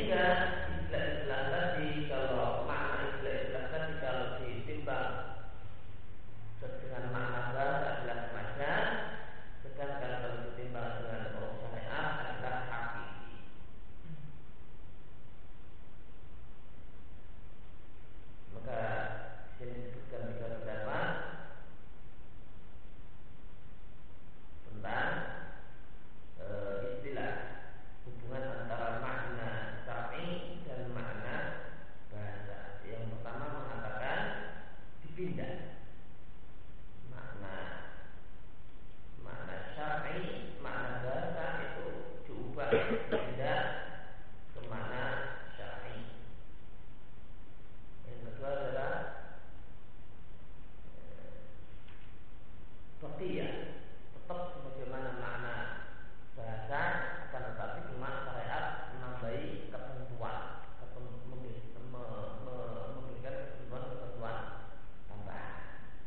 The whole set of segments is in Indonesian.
sehingga istilah-istilah tadi kalau makna istilah-istilah tadi kalau ditimbang dengan makna bahasa adalah majaz, sedangkan kalau ditimbang dengan hukum syariat adalah hakiki. Maka sini disebutkan tiga pendapat tentang istilah hubungan antara makna syar'i dan makna bahasa. Yang pertama mengatakan dipindah makna syar'i, makna bahasa itu diubah dipindah ke makna syar'i. Yang kedua adalah baqiyah, tetap sebagaimana makna bahasa, akan tetapi cuma syariat menambahi ketentuan, memberikan ketentuan tambahan.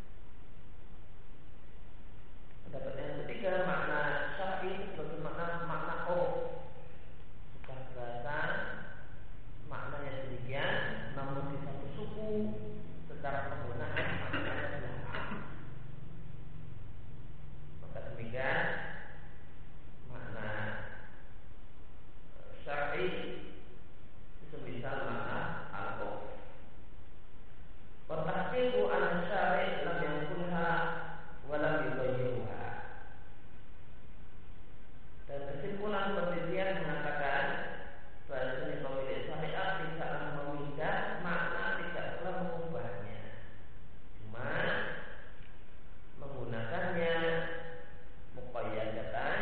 Pendapat yang ketiga, makna syar'i sebagai makna bukan bahasa maknanya demikian, namun di satu suku secara penggunaan maknanya adalah maka demikian makna syar'i semisal makna al-qur'an. Wa tahqiqu an-syari' lam yanqulha wa lam yughayyiruha. Dan kesimpulan penelitian mengatakan bahasanya pemilik syariat tidaklah memindah makna, tidaklah mengubahnya, cuma menggunakannya muqayyadatan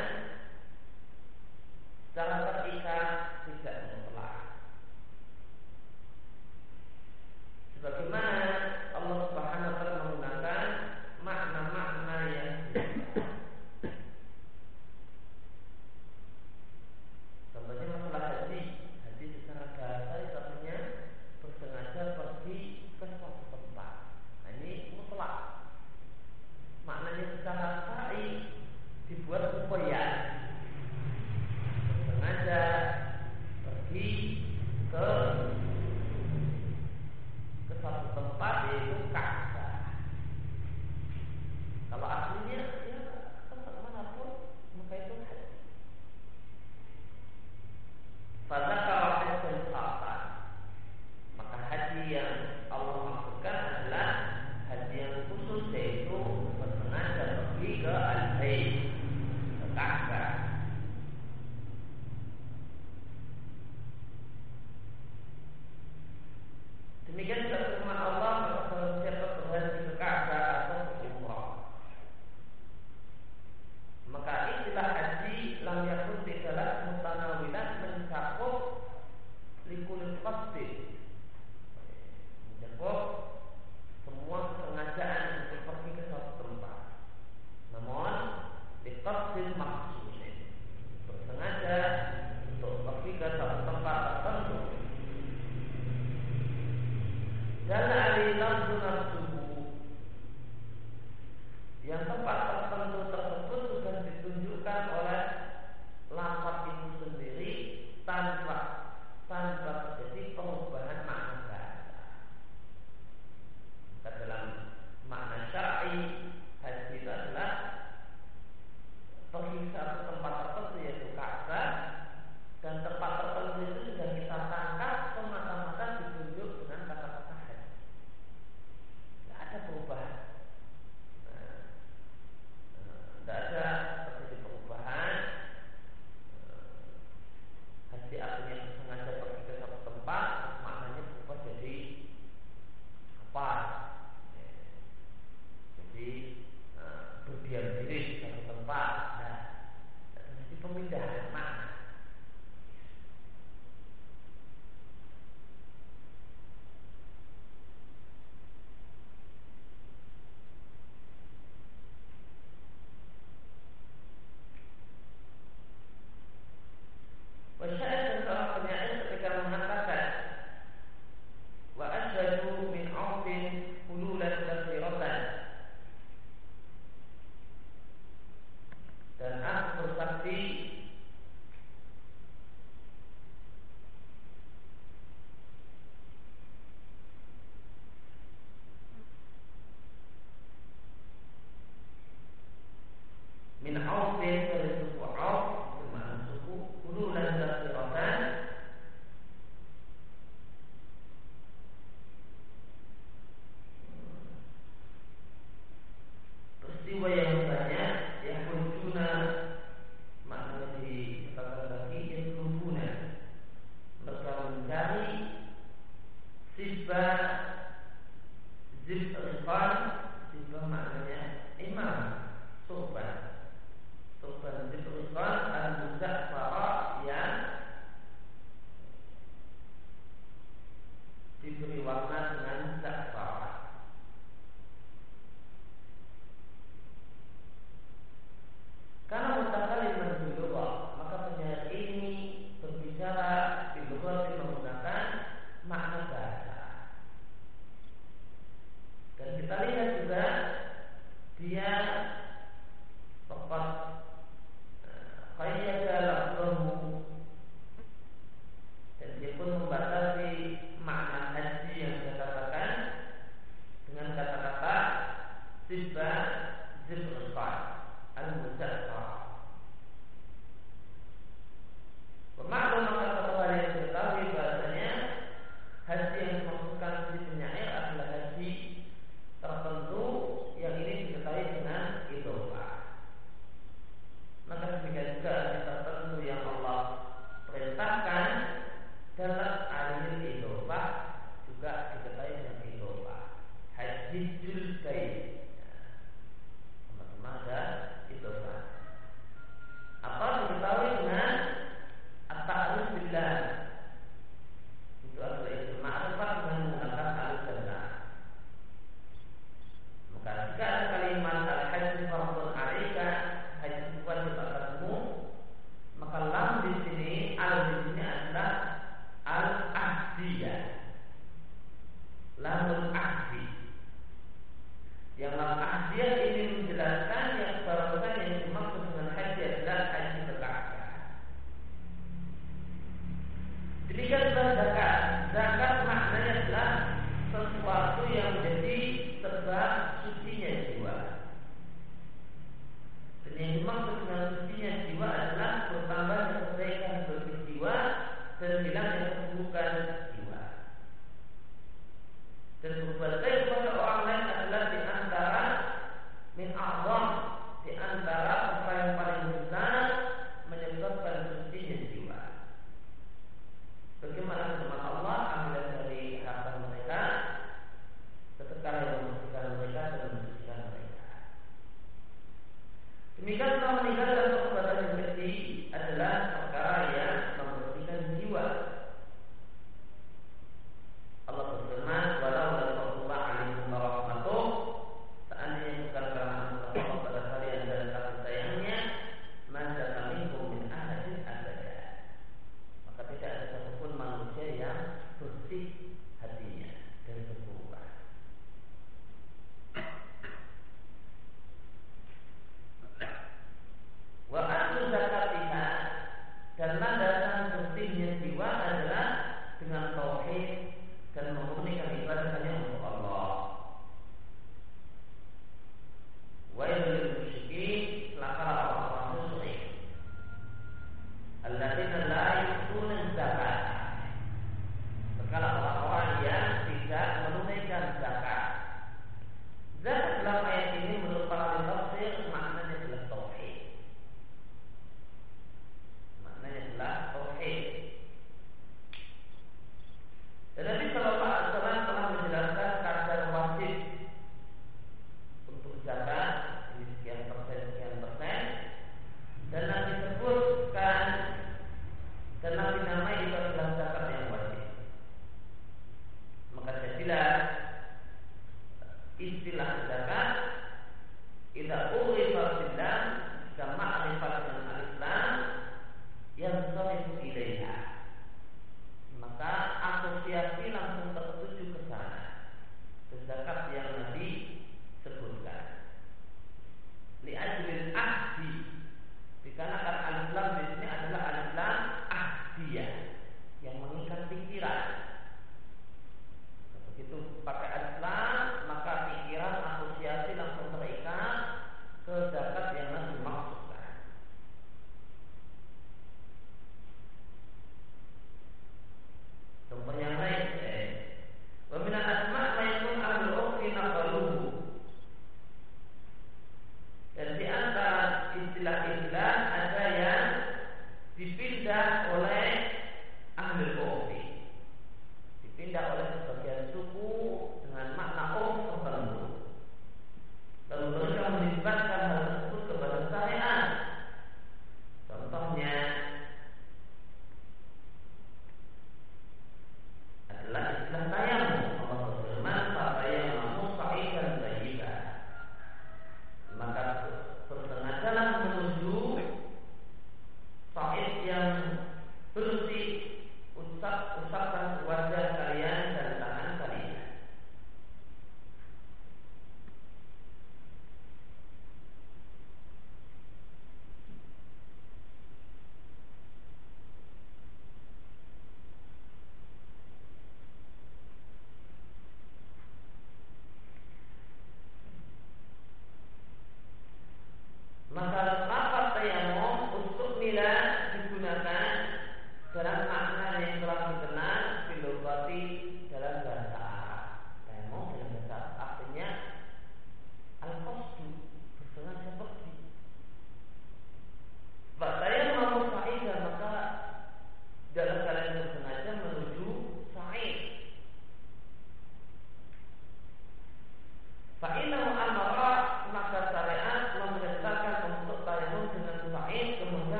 secara terikat, tidak mutlak. Sebagaimana Allah Subhanahu wa taala menggunakan makna-makna yang contohnya masalah haji secara bahasa itu artinya bersengaja pergi ke suatu tempat. Nah, ini mutlak. Maknanya secara syar'i dibuat muqayyad, bersengaja pergi ke satu tempat yaitu Ka'bah. Kalau aslinya ya tempat manapun maka itu haji. Fadzakara hajjan khassan, maka haji yang Allah maksudkan adalah haji yang khusus, yaitu bersengaja pergi ke Al-Bait, ke Ka'bah. Demikian juga firman Allah, maka siapa berhaji ke Ka'bah atau ke umrah, maka istilah haji lam yakun tidaklah mutanawilan mencakup likulil qasdin, mencakup semua kesengajaan untuk pergi ke suatu tempat, namun liqasdin makhsusin, bersengaja untuk pergi ke suatu tempat tertentu. Dan alilafzu nafsuhu, yang tempat tertentu tersebut sudah ditunjukkan oleh lafaz itu sendiri tanpa terjadi perubahan Zibba Zibban, Zibba maknanya imam, Surban Zibban al-Muzaffara yang diberi warna dengan za'faran. Karena mutakallim bil maka penyair ini berbicara bil menggunakan makna bahasa. Dan kita lihat juga dia tepat qayyada lafzahu, dan dia pun membatasi makna haji yang dia katakan dengan kata-kata Zibba Zibban al-Muzaffar. Pemaklum maka satu hal yang diketahui bahasanya haji yang dimaksudkan di penyair adalah haji tertentu yang ini diketahui dengan idhofah. Maka demikian juga haji tertentu yang Allah perintahkan dalam alil idhofah juga diketahui dengan idhofah. Haji julbait, teman-teman ada idhofah. Apa diketahui dengan at-ta'rif billah, itu adalah isim ma'rifat dengan menggunakan alif dan lam. Maka jika ada kalimat al-hajj fardhun 'alaika, haji wajib atasmu, maka lam di sini, alif di sini adalah al-ahdiyah, lamul ahdi. Yang lam ahdiyah ini menjelaskan yang bahwasanya yang dimaksud dengan haji adalah haji berkah. Demikian pula zakat. Zakat maknanya adalah sesuatu yang menjadi sebab sucinya jiwa. Dan yang dimaksud dengan sucinya jiwa adalah bertambahnya kebaikan bagi jiwa dan hilangnya keburukan jiwa. Dan berbuat baik kepada orang lain adalah di antara min a'zam, di antara perkara yang paling besar menyebabkan sucinya jiwa. Bagaimana firman Allah, ambil dari harta mereka seperkara yang membersihkan mereka dan mensucikan mereka. Demikian pula meninggalkan perbuatan yang keji adalah perkara yang membersihkan jiwa. Allah berfirman, walau la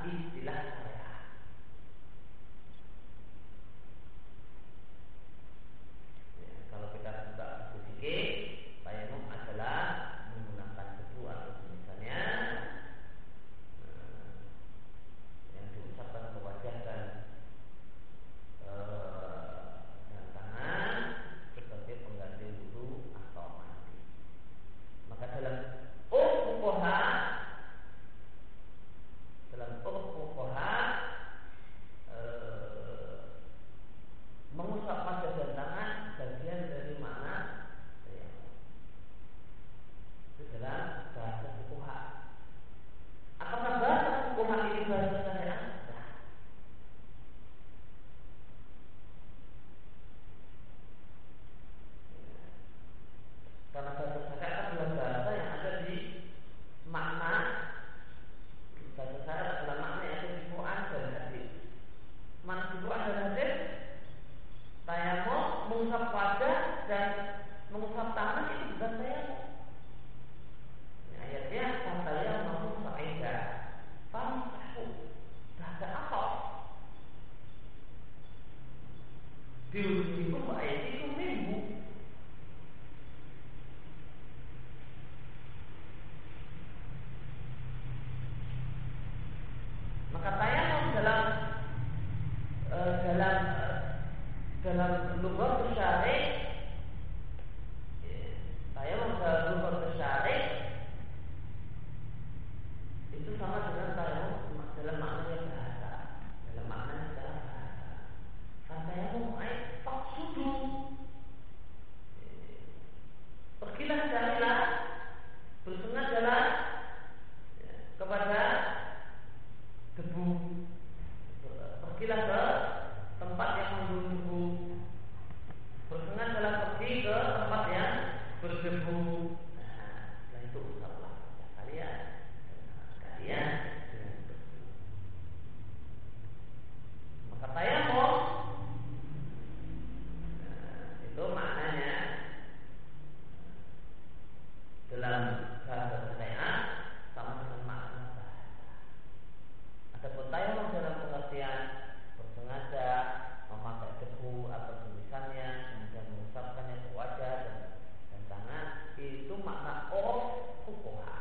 istilah syariat. Ya, kalau kita buka buku fikih, tayamum adalah menggunakan debu atau misalnya yang diucapkan ke wajah dan tangan sebagai pengganti wudu atau mandi. Maka dalam fuqaha mengusap wajah dan tangan bagian dari makna itu dalam bahasa fuqaha. Apakah bahasa fuqaha ini bahasa syariat? Karena bahasa syariat adalah bahasa yang ada di makna. Bahasa syariat adalah makna yang ada di Quran dan hadis. Makna di Quran dan hadis, tayamum mengusap wajah dan mengusap tangan itu bukan tayamum. Ayatnya katanya mau faedah, famsahu, bahasa apa? Diujiku faediku minggu. Maka tayamum dalam lughat syar'i, tayamum dalam lughat syar'i itu sama dengan tayamum dalam maknanya bahasa, dalam maknanya secara bahasa. Tayamum ay faqsudu, pergilah carilah, bersengajalah kepada debu, pergilah ke tempat yang mengandung debu, bersengajalah pergi ke tempat yang berdebu. Nah, setelah itu usaplah kalian dengan debu. Maka tayamum itu maknanya dalam bahasa syariat sama dengan makna bahasa. Adapun tayamum dalam pengertian bersengaja memakai debu atau semisalnya, kemudian mengusapkannya ke wajah dan tangan, itu makna fuqaha.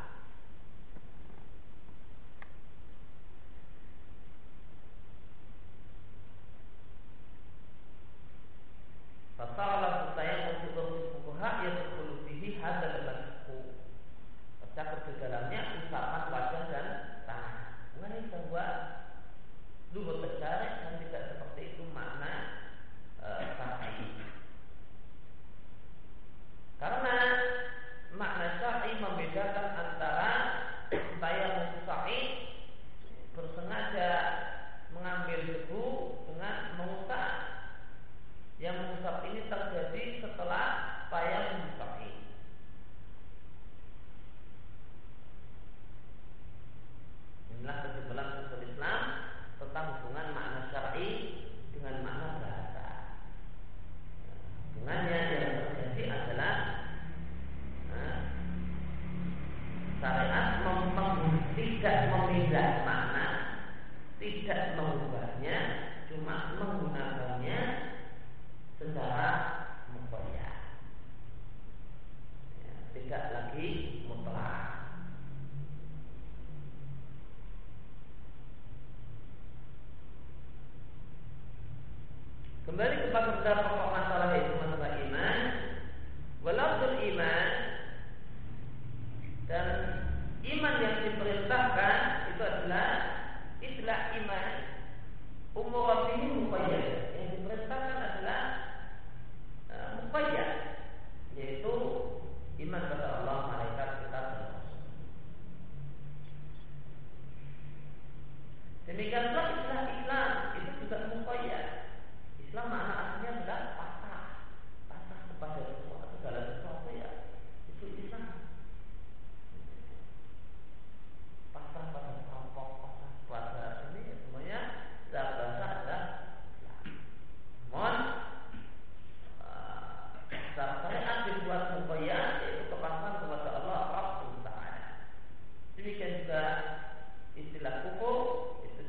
Fasalah tayamum untuk fuqaha yadkhulu fihi hadzal masku. Tercakup di dalamnya usapan wajah dan tangan. Mengenai bahwa lughat syar'i kan tidak seperti itu makna syar'i. Karena makna syar'i membedakan antara tayamum syar'i bersengaja mengambil debu dengan mengusap. Yang mengusap ini terjadi setelah tayamum syar'i. Inilah kesimpulan Syekhul Islam tentang hubungan makna syar'i dengan makna bahasa. Hubungannya yang terjadi adalah syariat tidak memindah makna, tidak mengubahnya, cuma menggunakannya secara muqayyad, tidak lagi mutlak. Kembali kepada pokok masalah itu, masalah iman. Walaupun iman dan iman yang diperintahkan itu adalah istilah iman umur ini muqayyad. Yang diperintahkan adalah muqayyad, yaitu iman kepada Allah, malaikat, kitab dan rasul. Demikian pula istilah Islam itu juga muqayyad. Islam makna aslinya adalah pasrah kepada sesuatu, segala sesuatu ya itu Islam. Pasrah pada kelompok, pasrah pada ini semuanya dalam bahasa adalah Islam. Namun secara syariat dibuat muqayyad, yaitu kepasrahan kepada Allah Rabbul Ta'ala. Demikian juga istilah hukum,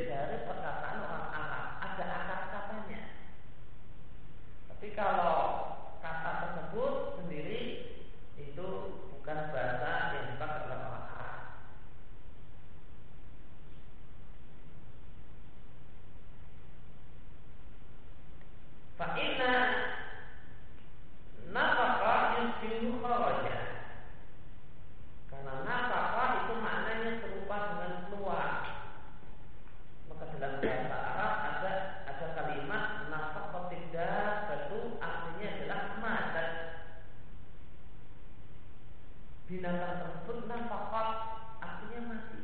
dari perkataan orang Arab, ada akar katanya. Tapi kalau kata tersebut sendiri itu bukan bahasa yang dipakai oleh orang Arab. Fa'inna nafaqah yusbihu kharaja. Karena nafaqah itu maknanya serupa dengan keluar. Maka dalam bahasa Arab ada kalimat nafaqah tidak, itu artinya adalah madat. Binatang tersebut nafaqah artinya mati.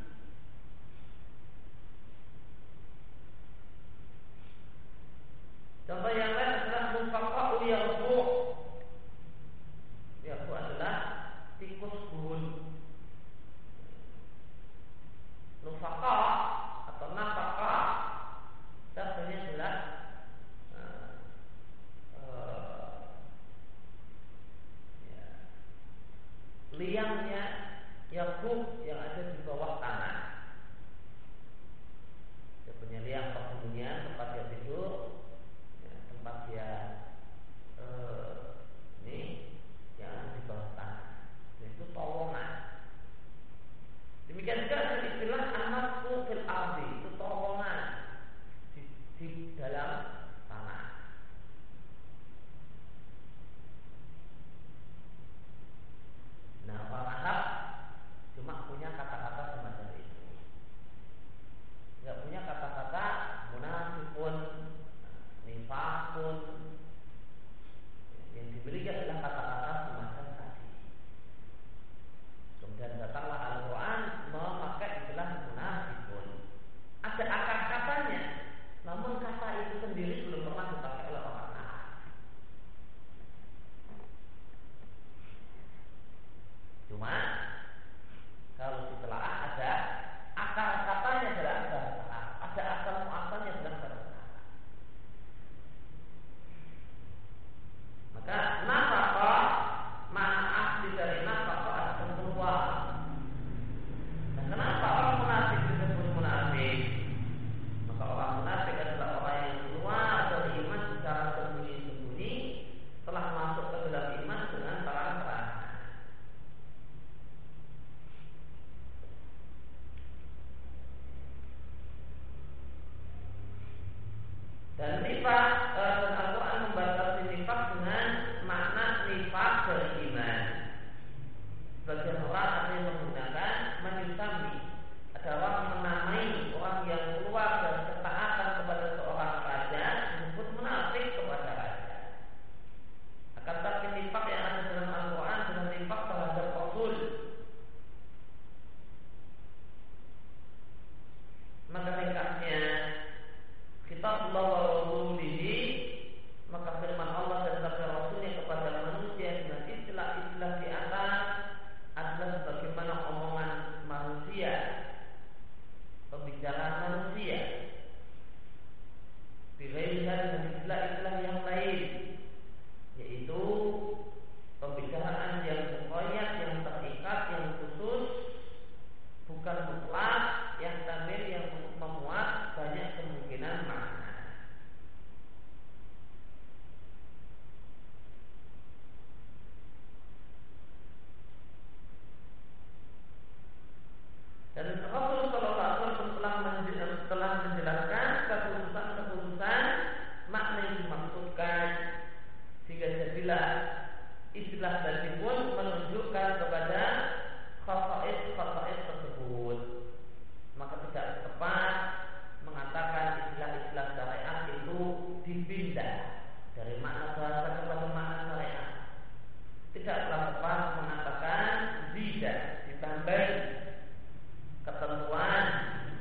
Contoh yang lain adalah nufaqa'u yarbu. Yarbu adalah tikus bun. Nufaqah atau nafaqah artinya adalah liangnya yarbu yang ada di bawah tanah. Dia punya liang persembunyian tempat dia tidur, tempat dia ini yang ada di bawah tanah, yaitu terowongan. Demikian juga ada istilah amasku fil ardi, itu terowongan di dalam tanah. Nah, orang Arab cuma punya kata-kata semacam itu. Tidak punya kata-kata munafiqun, nifaqun. Yang dimiliki adalah kata-kata semacam tadi. Kemudian datanglah Al-Quran memakai istilah munafiqun. Ada akar katanya, namun kata itu sendiri belum pernah dipakai oleh orang Arab. Cuma kalau ditelaah ada akar katanya dalam bahasa Arab, ada asal muasalnya dalam bahasa Arab. Maka nafaqah, makna asli dari nafaqah adalah keluar. Dan kenapa orang munafik disebut munafik? Maka orang munafik adalah orang yang keluar dari iman secara sembunyi-sembunyi, telah masuk ke dalam iman dengan terang-terang. Dan nifaq, dan Al-Quran membatasi nifaq dengan makna nifaq dari iman. Sebagian orang ada yang menggunakan menyusami, ada orang menamai orang yang keluar dari ketaatan kepada seorang raja disebut munafik kepada raja. Akan tetapi nifaq yang ada dalam Al-Quran dengan nifaq terhadap Rasul. Maka ringkasnya kitab Allah wa Rasulihi, maka firman Allah dan sabda Rasulnya kepada manusia dengan istilah-istilah di atas adalah sebagaimana omongan manusia, pembicaraan manusia. Biraihah dengan istilah-istilah yang lain, yaitu pembicaraan yang muqayyad, yang terikat, yang khusus, bukan mutlak, yang tamil, yang memuat banyak kemungkinan makna. Dan Rasul Sallallahu Alaihi Wasallam telah menjelaskan kekhususan makna yang dimaksudkan, sehingga jadilah istilah tadi pun menunjukkan kepada khasa'is tersebut. Maka tidak tepat mengatakan istilah-istilah syariat itu dipindah dari makna bahasa kepada makna syariat. Tidaklah tepat mengatakan tidak ditambahi ketentuan,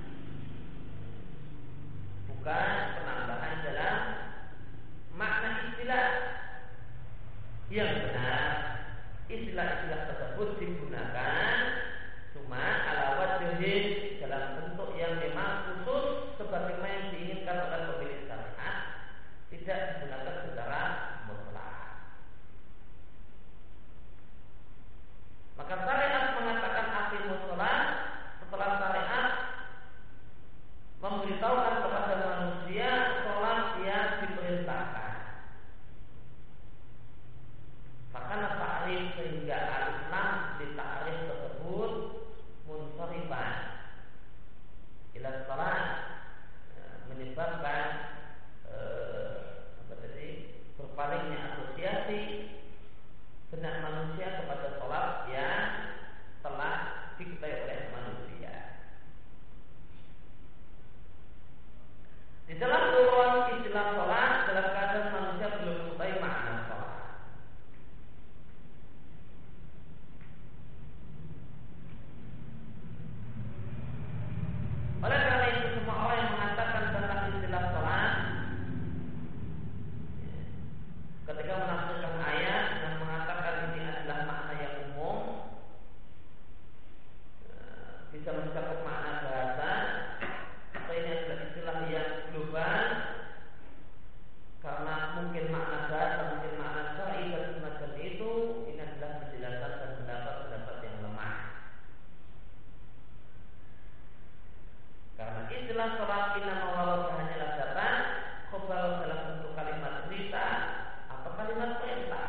bukan penambahan dalam makna istilah. Yang benar, istilah-istilah tersebut digunakan cuma ala wajhin, dalam bentuk yang memang khusus sebagaimana yang diinginkan oleh pemilik syariat, tidak digunakan secara mutlak. Maka syariat mengatakan aqimus shalah setelah syariat memberitahu membawakan kepada manusia sholat yang diperintahkan. Bahkan ta'rif sehingga al-Islam di ta'rif tersebut munsharifan ila sholat, menyebabkan berpalingnya asosiasi benak manusia kepada sholat yang telah diketahui oleh manusia. Di dalam urun istilah sholat dalam keadaan manusia belum mengetahui makna sholat. Oleh karena itu semua orang yang mengatakan tentang istilah sholat ketika menafsirkan ayat dan mengatakan ini adalah makna yang umum, bisa mencakup makna bahasa, atau ini adalah istilah yang global karena mungkin makna bahasa, mungkin makna syar'i dan semacam itu, ini adalah penjelasan dan pendapat-pendapat yang lemah. Karena istilah sholat inama wawadah hanyalah datang khobar dalam bentuk kalimat berita atau kalimat perintah.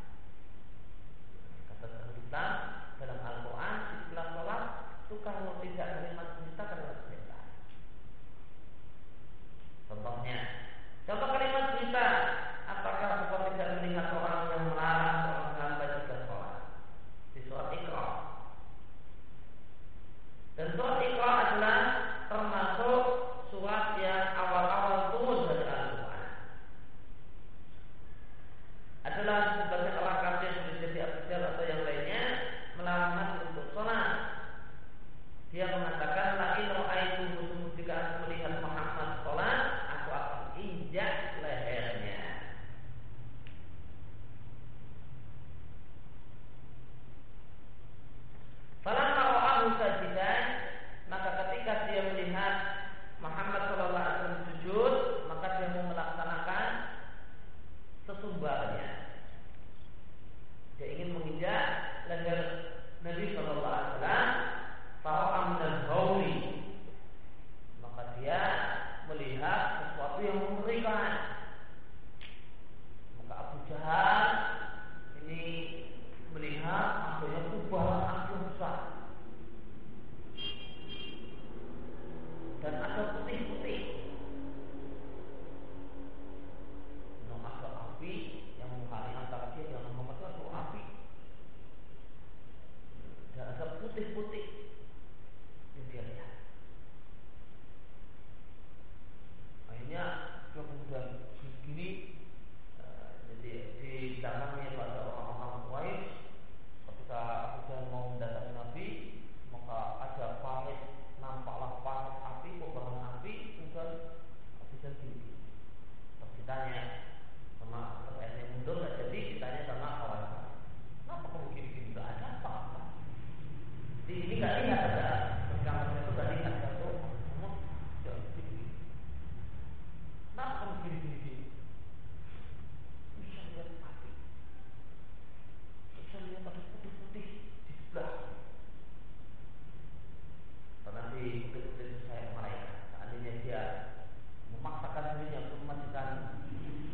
Kata kita dalam Al-Quran istilah sholat itu kalau tidak kalimat berita, kalimat perintah. Contoh kalimat berita, apakah engkau tidak melihat orang yang melarang seorang hamba juga sholat di surat Iqra. Dan surat Iqra adalah termasuk surat yang awal-awal turun dari Al-Quran. Adalah sebagian orang kafir seperti jadi Abu Jahl atau yang lainnya melarang Nabi untuk sholat. Dia mengatakan, la in ra'aitu, jika aku melihat Muhammad sholat, aku akan injak lehernya. Falamma ra'ahu sajidan, maka ketika dia melihat Muhammad sallallahu alaihi wasallam sujud, maka dia mau melaksanakan sesumbarnya. Dia ingin menginjak leher Nabi sallallahu alaihi wasallam, fara'a minal hauli, maka dia melihat sesuatu yang mengerikan. Maka Abu Jahal ini melihat adanya kubaran api yang besar dan ada putih-putih. Ada api yang menghalangi antara dia dan Muhammad, itu api dan ada putih-putih yang dia lihat. Akhirnya dia kemudian begini, jadi di belakangnya itu ada orang-orang Quraisy. Ketika Abu Jahal mau mendatangi Nabi, maka ada parit, nampaklah parit api, kobaran api, kemudian Abu Jahal gini. Terus ditanya sama terkait yang mundur, nggak jadi ditanya sama kawan. Kenapa kamu gini-gini? Nggak ada apa-apa. Ini nggak lihat ada. Kamar itu nggak lihat satu. Kamu jangan gini. Kenapa kamu gini-gini? Bisa lihat api. Bisa lihat ada putih-putih di sebelah. Karena di putih-putih itu saya mereka. Seandainya dia memaksakan dirinya untuk memastikan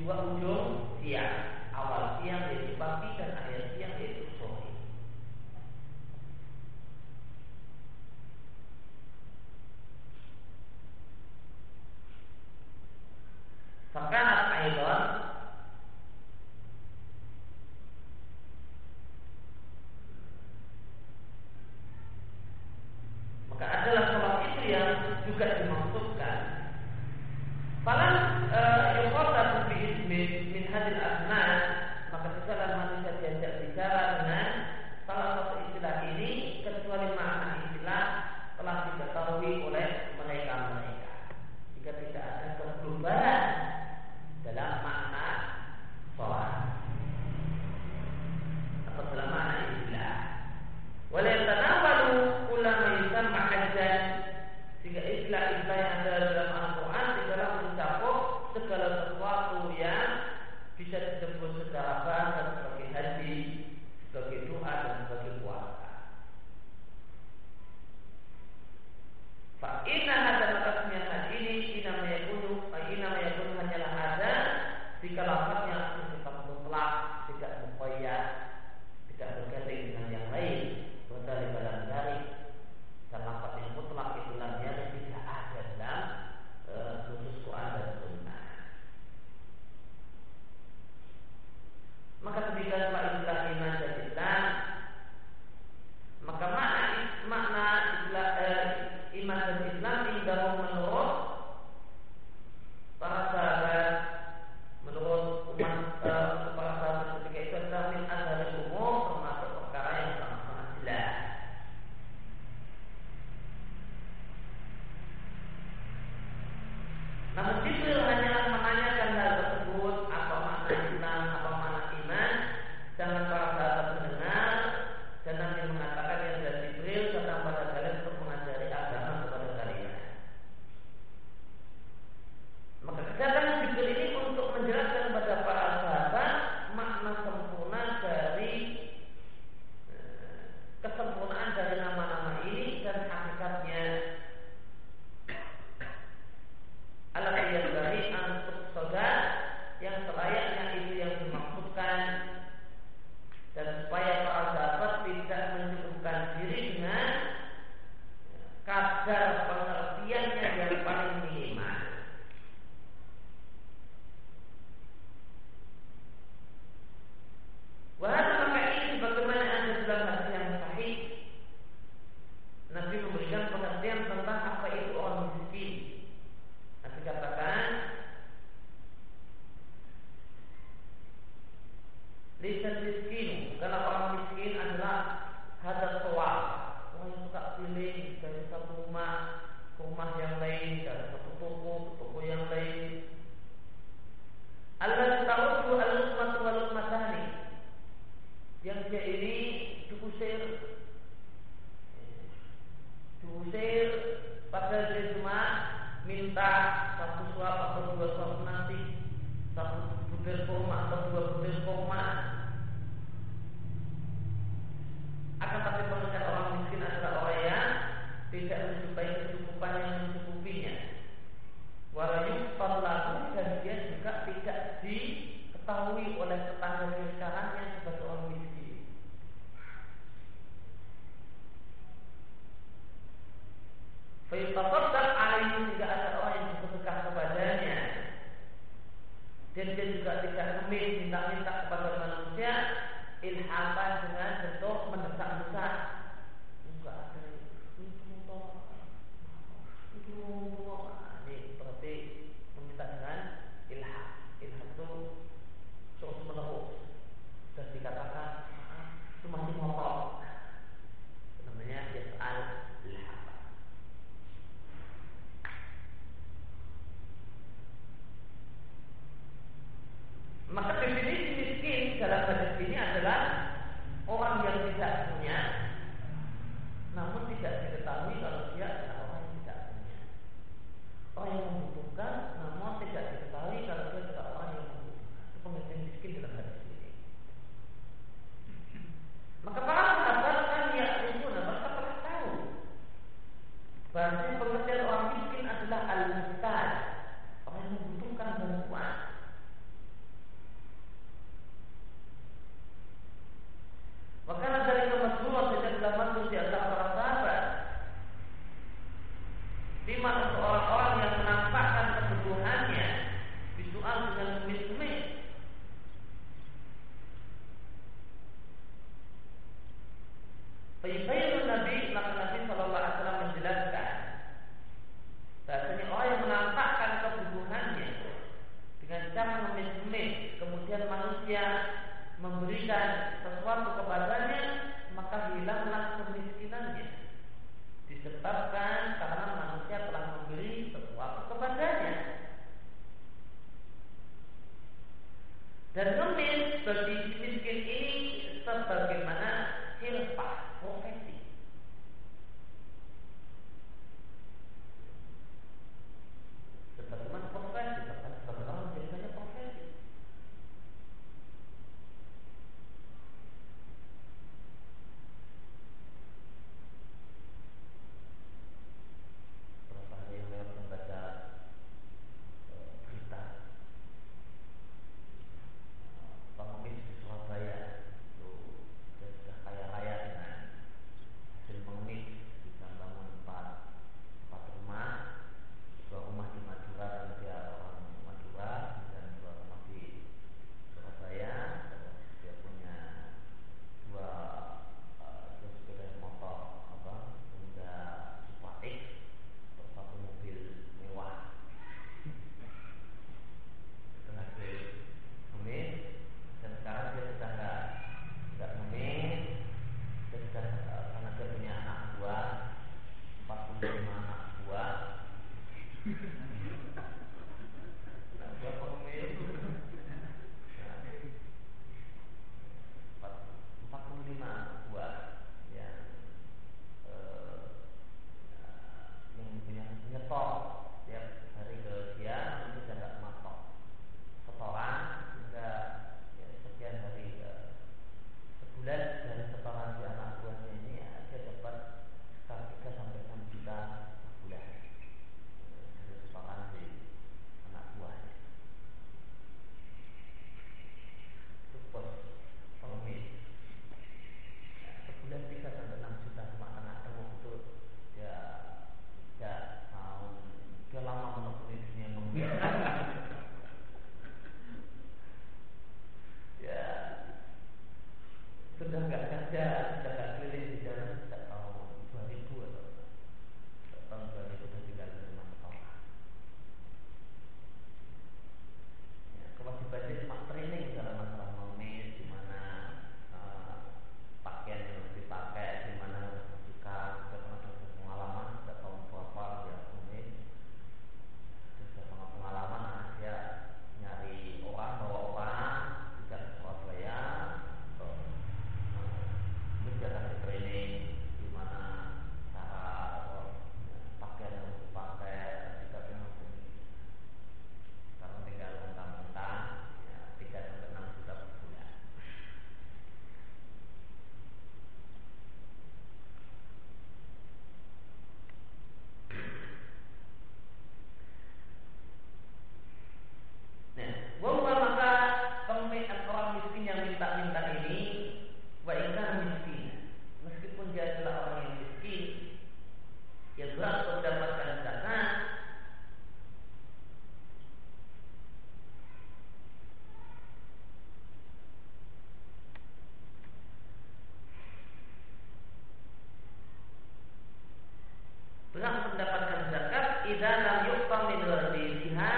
dua ujung siang, awal siang yaitu pagi dan akhir siang yaitu sore. Fakanat aidan, maka adalah sholat itu yang juga dimaksudkan. Falan yuqaddar bi ismin min hadil asma, maka setelah manusia diajak bicara dengan salah satu istilah ini, kecuali makna istilah telah diketahui oleh mereka. Jika tidak ada perubahan dalam makna sholat atau dalam makna istilah, wala yatanawalu ulama yusamma hajjan, sehingga istilah-istilah yang ada dalam Al-Quran tidaklah mencakup segala sesuatu yang bisa disebut secara bahasa sebagai haji, sebagai doa dan sebagai puasa. Fa inna hadza makasnya hadis ini inama yakunu hanyalah ada jika lafaznya bersifat mutlak, tidak muqayyad, tidak berkaitan dengan yang lain. Wadali dalam dari dan lafaz yang mutlak itu namanya tidak ada dalam nusus Quran dan Sunnah. Maka ketika setelah istilah iman dan Islam, maka makna istilah iman dan Islam indahum menurut para sahabat, menurut umat para sahabat ketika itu adalah min azharil umur, termasuk perkara yang sangat jelas. Namun Jibril hanyalah menanyakan hal tersebut, apa makna Islam, apa makna iman, jangan para sahabat mendengar dan nanti mengatakan yang dari Jibril datang pada kalian untuk mengajari agama kepada kalian. Maka kedatangan Jibril ini untuk menjelaskan kepada para sahabat makna sempurna dari kesempurnaan dari nama-nama ini dan hakikatnya. Alat yang dari untuk saudara yang selayaknya itu yang dimaksudkan, dan supaya para sahabat tidak mencukupkan diri dengan kadar pengertiannya yang paling minimal. Wahai maka ini bagaimana ada dalam hadis yang sahih, Nabi memberikan pengertian tentang apa itu orang miskin. Nabi katakan, lisan miskin, karena orang miskin adalah hadat tua, orang yang suka keliling dari satu rumah ke rumah yang lain, dari satu toko ke toko yang lain. Allah tahu al-luqmatu wal-luqmatani, yang dia ini diusir padahal dia cuma minta satu suap atau dua suap nasi, satu butir kurma atau dua butir kurma. Akan tapi pengertian orang miskin adalah orang yang tidak menjumpai kecukupan yang mencukupinya. Walayufad lahu, dan dia juga tidak diketahui oleh tetangga di sekarangnya sebagai orang miskin. Fayutafaddal alaihi, jika ada orang yang bersedekah kepadanya dan dia juga tidak ngemis minta-minta kepada manusia, ilhafan dengan bentuk mendesak-desak. Enggak ada itu ini berarti meminta dengan ilham. Ilham itu terus menerus dan dikatakan itu masih ngomong, namanya yas'al ilham. Maka definisi miskin dalam hadis ini adalah orang yang tidak punya, namun tidak diketahui kalau dia adalah orang yang tidak punya. Orang yang membutuhkan, namun tidak diketahui kalau dia adalah orang yang membutuhkan. Itu pengertian miskin dalam hadis ini. Maka para sahabat kan mereka telah tahu bahwa pengertian orang miskin adalah al-muhtaj, orang yang membutuhkan bantuan. pengemis, kemudian manusia memberikan sesuatu kepadanya, maka hilanglah kemiskinannya. Disebabkan karena manusia telah memberi sesuatu kepadanya. Dan ngemis bagi miskin ini sebagaimana hilfah, profesi. Sebagaimana profesi, bahkan sebagian orang menjadikannya profesi. Berapa hari yang lalu membaca berita pengemis di Surabaya itu dia sudah kaya raya dengan hasil pengemis, bisa bangun empat rumah, 2 rumah di Madura dan dia orang Madura, dan 2 rumah di Surabaya. Terus dia punya 2 sepeda motor Honda Super X, terus 1 mobil mewah. Itu hasil pengemis. Dan sekarang dia sudah nggak mengemis. Dia sudah karena dia punya anak buah, 45 anak buah. Anak buah pengemis. 45 anak buah yang punya nyetor tiap hari ke dia, itu sudah nggak matok setoran hingga sekian hari sebulan dari setoran si anak buahnya ini dia dapat sekitar 3 sampai 6 juta sebulan dari setoran si anak buahnya. Itu pos pengemis. Sebulan 3 sampai 6 juta cuma tengah-tengah itu dia tidak tahun dia lama menekuni dunia mengemis. Ya sudah nggak kerja, sudah nggak keliling di jalan sejak tahun 2000 atau tahun 2000 sudah tinggal di rumah setoran. Ya, kewajibannya cuma training dalam masalah mengemis, di mana pakaian yang harus dipakai, di mana harus bersikap. Sudah pernah pengalaman, sudah tahun berapa dia mengemis, sudah pernah pengalaman dia nyari orang, bawa orang tidak Surabaya. Dia kasih training di mana cara pakaian yang harus dipakai, sikap yang harus ini. Sekarang tinggal mentang-mentang 3 sampai 6 juta per bulan. Nah, walaupun maka orang miskin yang minta-minta ini wa'inkan miskin, meskipun dia adalah orang yang miskin, yang berhak mendapatkan zakat, berhak mendapatkan zakat idza lam yuqta min ghairiha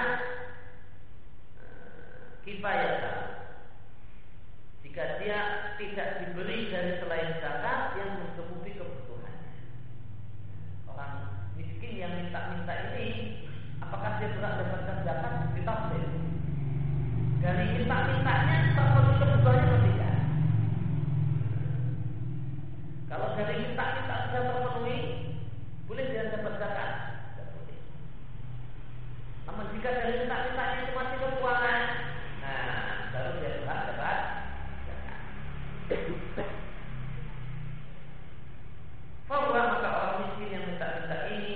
kifayatan, jika dia tidak diberi dari selain zakat yang mencukupi kebutuhannya. Orang miskin yang minta-minta ini, apakah dia berhak mendapatkan zakat? Ditafsir dari minta-mintanya terpenuhi kebutuhannya atau tidak. Kalau dari minta-minta sudah terpenuhi, boleh dia dapat zakat? Tidak boleh. Namun jika dari minta-mintanya itu masih kekurangan, baru dia berhak dapat zakat. Bahwa maka orang miskin yang minta-minta ini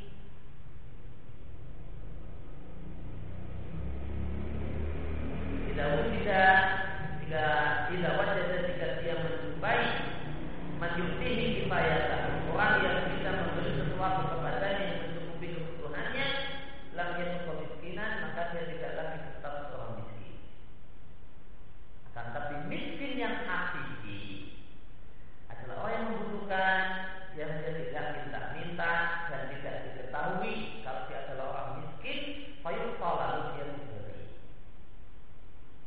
tidak wajib jika dia menjumpai menjumpai kifayatan, orang yang bisa memberi sesuatu kepadanya yang mencukupi kebutuhannya, lamnya kemiskinan, maka dia tidak lagi berstatus orang miskin. Akan tapi miskin yang hakiki adalah orang yang membutuhkan, yang dia tidak minta-minta dan tidak diketahui kalau dia adalah orang miskin, fayuqta lalu dia diberi.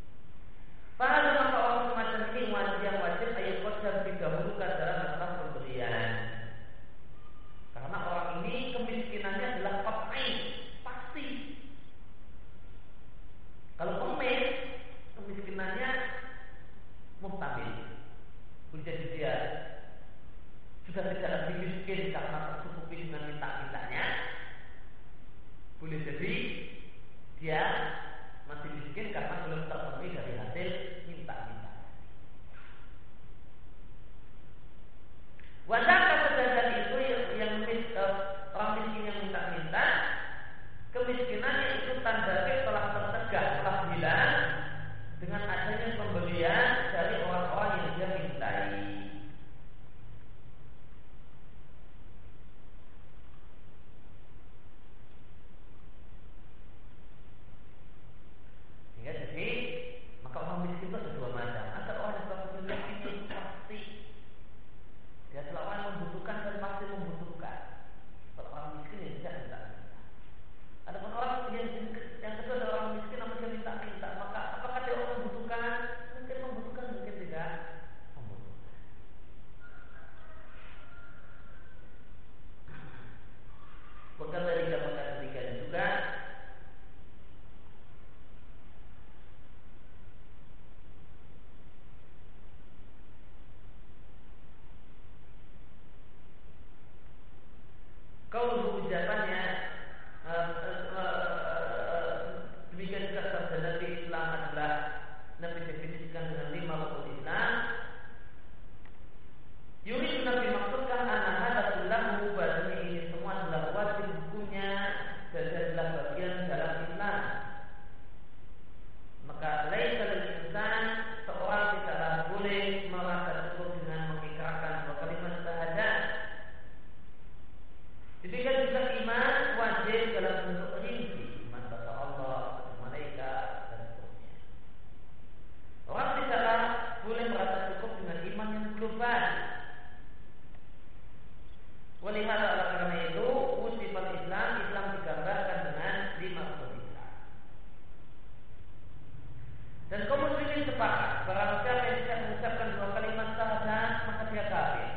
Dan kaum muslimin sepakat barang siapa yang tidak mengucapkan dua kalimat syahadat maka dia kafir.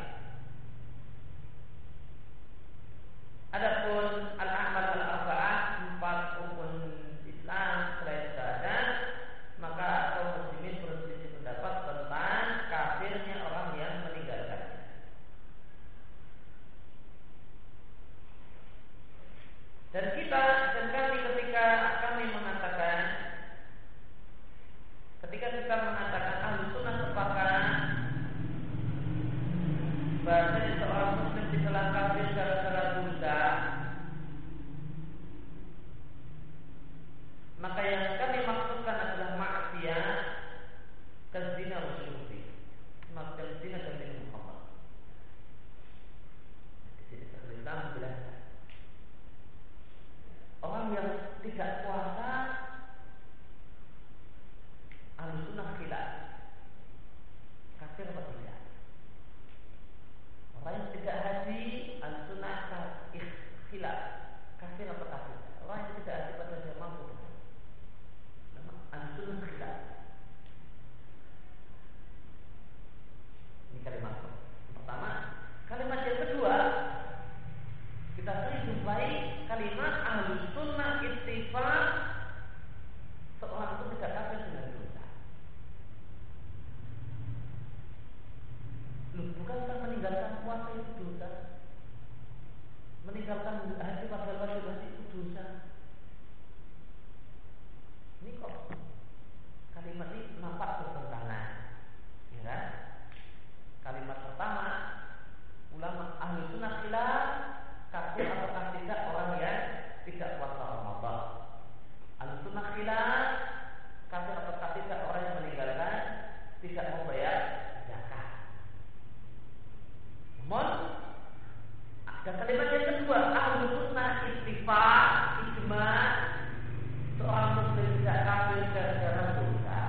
Adapun al-a'mal al-arba'ah, 4 rukun Islam selain syahadat, maka kaum muslimin berselisih pendapat tentang kafirnya orang yang meninggalkannya. Dan kami ketika kita mengatakan ahlu sunnah sepakat bahasanya seorang muslim tidaklah kafir gara-gara dosa, maka yang kami maksudkan adalah maksiat kezina wa syurbi, maksiat zina dan minum khamr. Di sini Syekhul Islam menjelaskan orang yang tidak puasa ahlu sunnah khilaf kafir atau tidak. Orang yang tidak haji ahlu sunnah khilaf kafir atau kafir. Orang yang tidak haji pada dia mampu ahlu sunnah khilaf. Ini kalimat pertama. Kalimat yang kedua, kita sering jumpai kalimat ahlu sunnah ittifaq seorang itu tidak kafir dengan dosa. Bukankah meninggalkan puasa itu dosa? Meninggalkan haji padahal wajib haji itu dosa? Ini kok kalimat ini nampak bertentangan, ya kan? Kalimat pertama, ulama ahli sunnah khilaf kafir ataukah tidak orang yang tidak puasa Ramadan. Ahli sunnah khilaf kafir ataukah tidak orang yang meninggalkan tidak membayar zakat. Namun ada kalimat yang kedua, ahli sunnah ittifaq ijma seorang muslim tidak kafir gara-gara dosa.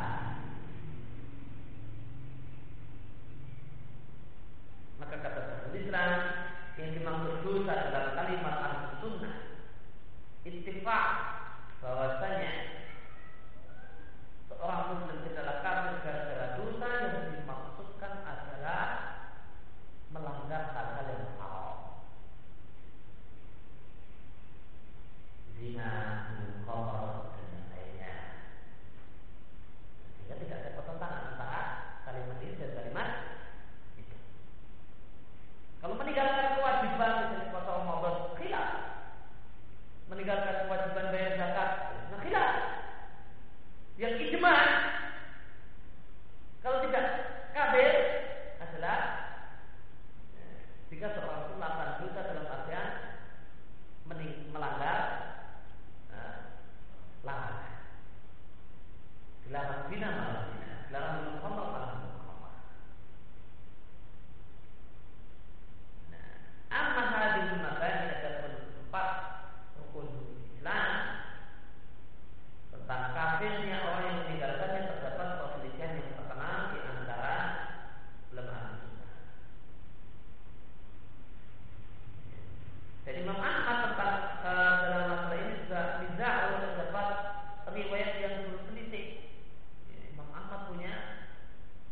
Maka kata Syekhul Islam yang dimaksud dosa dalam kalimat ahli sunnah ittifaq bahwasanya seorang muslim tidaklah kafir gara-gara dosa, yang dimaksudkan adalah melanggar hal-hal yang haram, zina, minum khamr dan yang lainnya. Sehingga tidak ada pertentangan antara kalimat ini dan kalimat itu. Kalau meninggalkan kewajiban misalnya puasa Ramadan, khilaf. Meninggalkan kewajiban bayar zakat, khilaf. Yang ijma kalau tidak kafir adalah jika seorang itu melakukan dosa dalam artian melanggar larangan. Dilarang zina malah zina, dilarang minum khamr malah minum khamr. Nah, amma hadhihi mabani ada 4 rukun Islam. Tentang kafirnya orang yang meninggalkannya terdapat perselisihan yang terkenal di antara ulama sunnah. Jadi Imam Ahmad tentang dalam masalah ini juga nizar terdapat riwayat yang berselisih. Imam Ahmad punya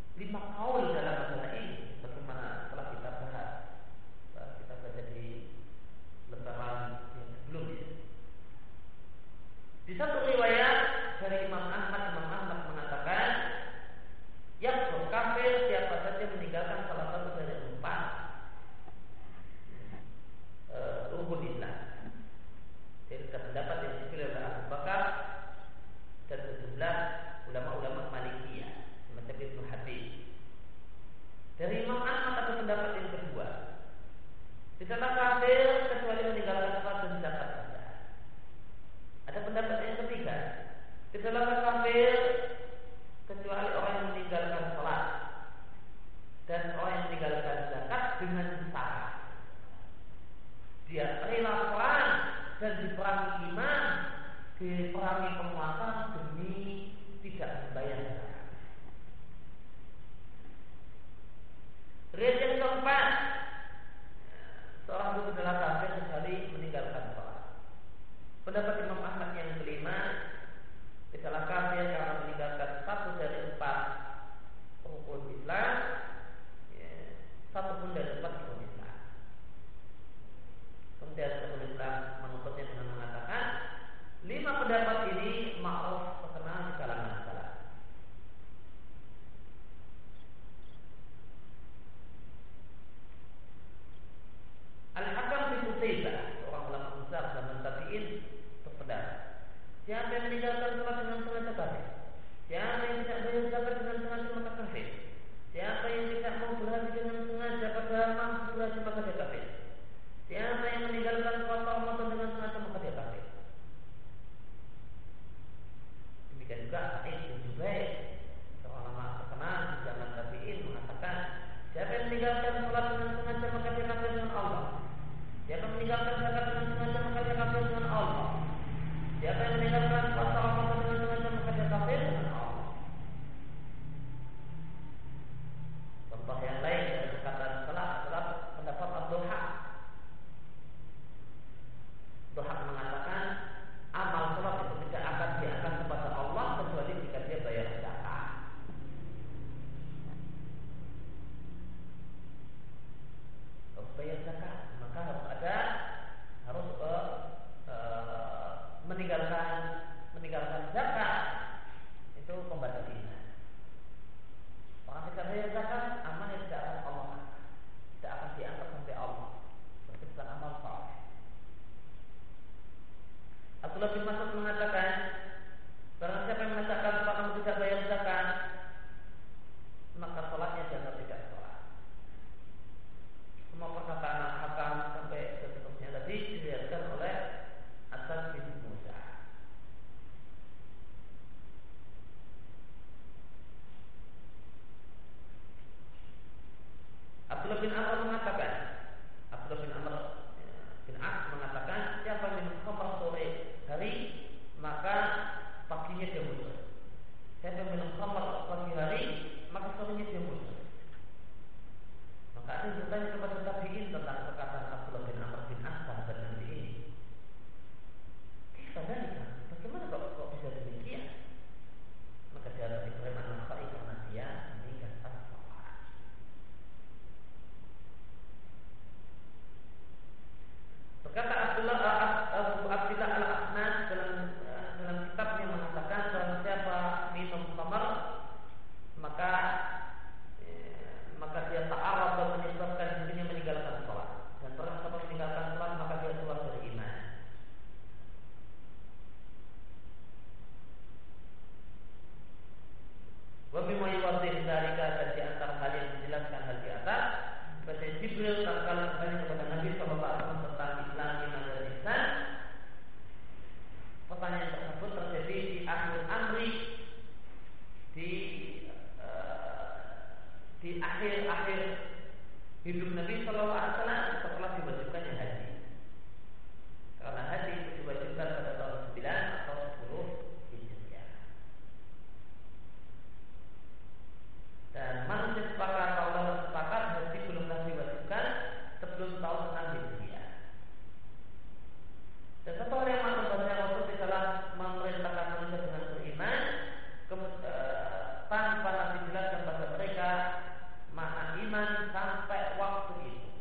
Abdullah bin Amr mengatakan, Abdullah bin Amr bin As mengatakan, siapa minum khamr sore hari maka paginya dia musuh. Siapa minum khamr pagi hari maka sorenya dia musuh. Maka ada yang bertanya kepada tabi'in tentang perkataan Abdullah bin Amr bin As sahabat Nabi ini. Bagaimana kok bisa demikian? Maka dia Ibrahim an-Nakhai karena dia meninggalkan sholat. Berkata Abu Abdillah al-Ahnas dalam kitabnya mengatakan, barang siapa minum khamr maka dia ta'arraf dan menyebabkan dirinya meninggalkan sholat. Dan barang siapa meninggalkan sholat maka dia keluar dari iman. Wa mimma yuwaddih dzalika, dan di antara hal yang menjelaskan hal di atas, bahwa Jibril tatkala bertanya kepada Nabi sallallahu alaihi wasallam tentang Islam, iman dan ihsan, pertanyaan tersebut terjadi di akhir amri, di akhir hidup Nabi sallallahu alaihi wasallam setelah diwajibkannya haji. Karena haji itu diwajibkan pada tahun 9 atau 10 Hijriah. Dan manusia sepakat, Allah sepakat haji belumlah diwajibkan sebelum tahun 6 Hijriah. Dan satu hal yang maklum bahwa Rasul telah memerintahkan manusia dengan beriman, tanpa Nabi jelaskan pada mereka makna iman sampai waktu itu.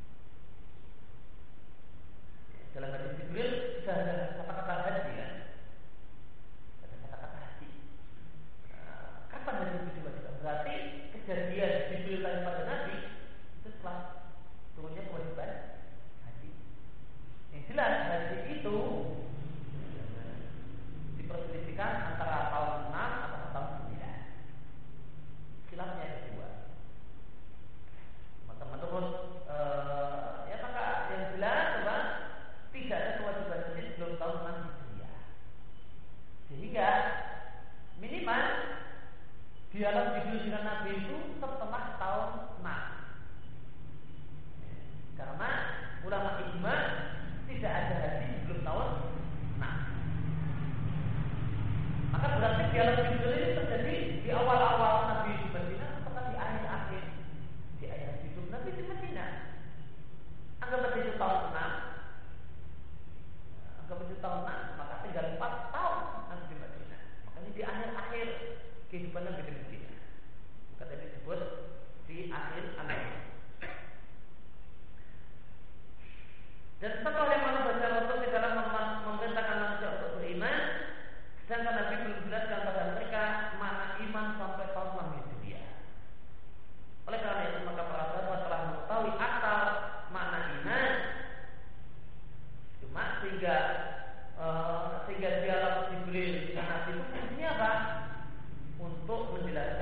Dalam hadis Jibril sudah ada kata-kata haji kan? Ada kata-kata haji. Kapan haji itu diwajibkan? Berarti kejadian Jibril tanya pada Nabi itu setelah turunnya kewajiban haji. Yang jelas haji itu diperselisihkan antara tahun 6 atau tahun 9. Khilafnya ada dua. Maka menurut maka yang jelas apa? Tidak ada kewajiban haji sebelum tahun 6 Hijriah. Sehingga minimal dialog Jibril dengan Nabi itu setelah tahun 6. Karena ulama ijma tidak ada haji sebelum tahun 6. Maka berarti dialog Jibril ini terjadi di awal-awal Nabi di Madinah atau di akhir-akhir di akhir hidup Nabi di Madinah. Anggap saja itu tahun 6. Anggap saja tahun 6, maka tinggal 4 tahun Nabi di Madinah. Makanya di akhir-akhir kehidupan Nabi di Madinah. Maka tadi disebut di akhir-akhir. Dan setelah yang mana baca Rasul di dalam memerintahkan manusia untuk beriman, sedangkan Nabi belum jelaskan pada mereka makna iman sampai tahun 6 Hijriah. Oleh karena itu maka para sahabat telah mengetahui asal makna iman, cuma sehingga dialog Jibril dengan Nabi itu fungsinya apa? Untuk menjelaskan